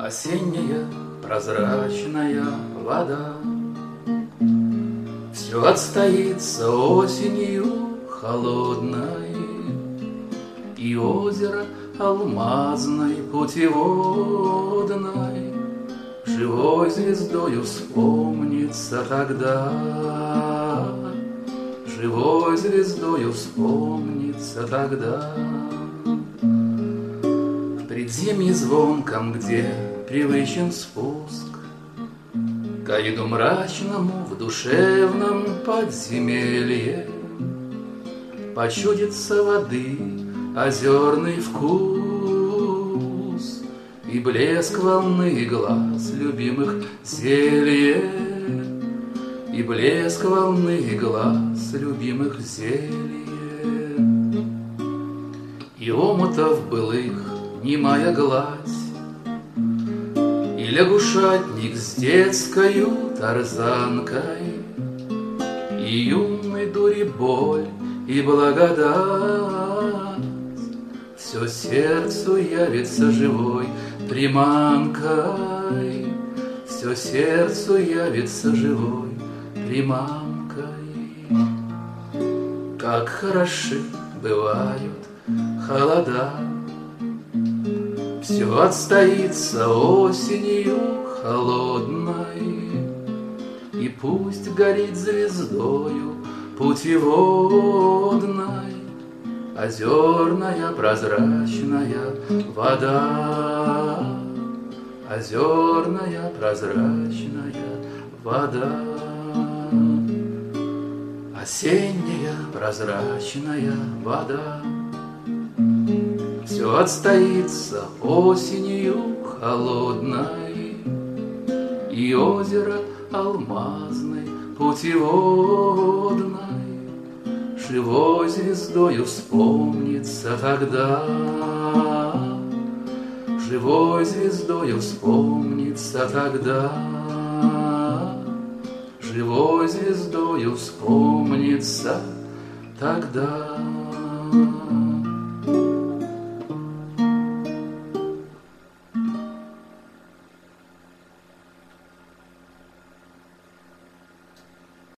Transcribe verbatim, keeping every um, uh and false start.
Осенняя прозрачная вода все отстоится осенью холодной, и озеро алмазной путеводной живой звездою вспомнится тогда, живой звездою вспомнится тогда. В предземье звонком, где привычен спуск ко виду мрачному в душевном подземелье, почудится воды озерный вкус и блеск волны глаз любимых зелье, и блеск волны глаз любимых зелье. И омутов былых немая гладь, и лягушатник с детскою тарзанкой, и юной дури боль и благодать, все сердцу явится живой приманкой, все сердцу явится живой приманкой. Как хороши бывают холода, все отстоится осенью холодной, и пусть горит звездою путеводной озерная прозрачная вода, озерная прозрачная вода. Осенняя прозрачная вода все отстоится осенью холодной, и озеро алмазной путеводной живой звездою вспомнится тогда, живой звездою вспомнится тогда, живой звездою вспомнится тогда.